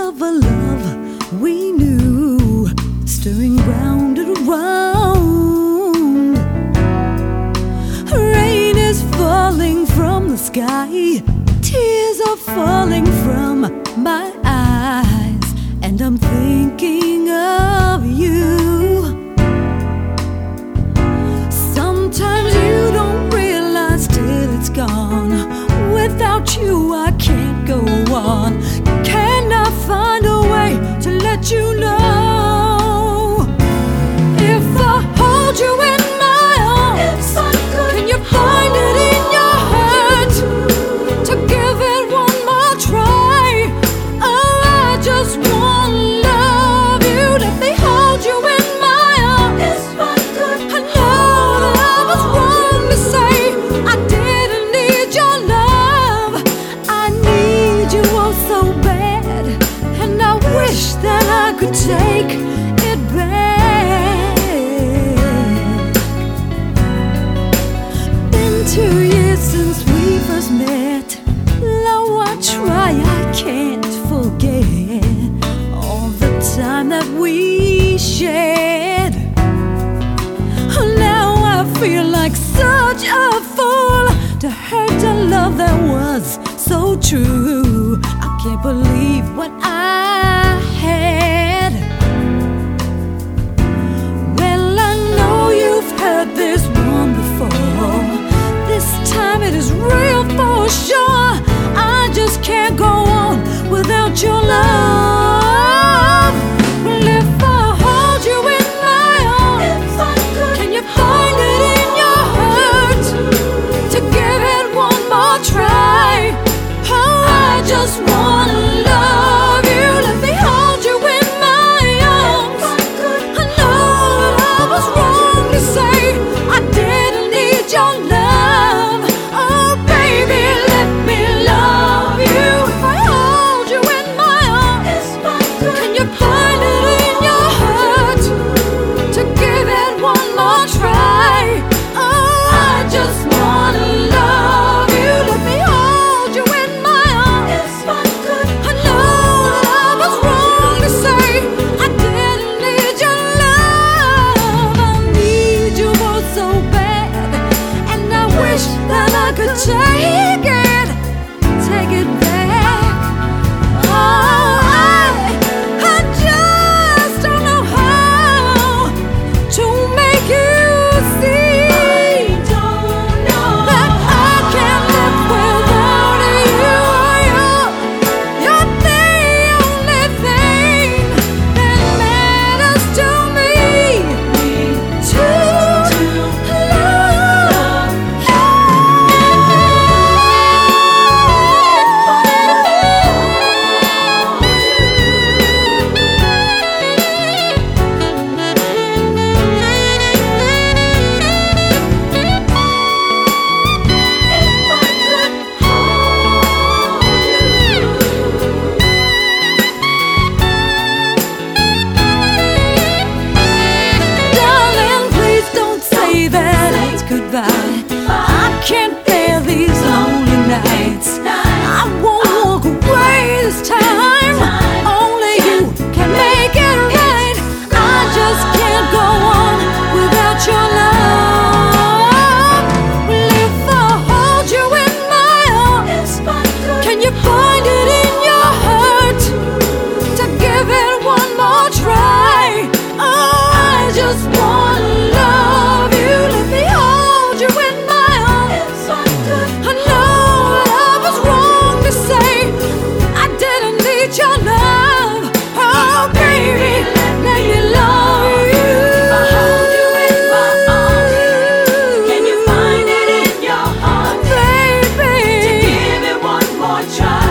of a love we knew, stirring round and round. Rain is falling from the sky, tears are falling from my eyes, and I'm thinking of you. Sometimes you don't realize till it's gone. Without you I can't go on. Can I find a way to let you know? If I hold you in my arms, can you find it in your heart to give it one more try? Oh, I just wanna love you. Let me hold you in my arms. I know that I was wrong to say I didn't need your love. I need you oh so bad, and I wish that I could take it back. Been 2 years since we first met. Though I try, I can't forget all the time that we shared. Now I feel like such a fool to hurt a love that was so true. I can't believe what I had. Well, I know you've heard this one before. This time it is real for sure. I just can't go on without your love. Well, if I hold you in my arms, can you find it in your heart to give it one more try? Oh, I just wanna love you. Let me hold you in my arms. I know that I was wrong to say I didn't need your love. Oh, baby, let me love you. If I hold you in my arms, can you find it in your heart to give it one more try? Oh, I just wanna love you. Let me hold you in my arms. I know that I was wrong to say I didn't need your love. I need you oh so bad, and I wish that I could take it back. Oh, I just don't know how to make you see that I can't live without you. You're the only thing that matters to me. To love Darling, please don't say that it's goodbye. I can't bear these lonely nights. I won't walk away this time. Only you can make it right. I just can't go on without your love. Well, if I hold you in my arms, can you find it in your heart to give it one more try? Oh, I just wanna love you. Let me hold you in my arms. I know that I was wrong to say I didn't need your love. Oh, baby, let me love you. If I hold you in my arms, can you find it in your heart Baby, to give it one more try?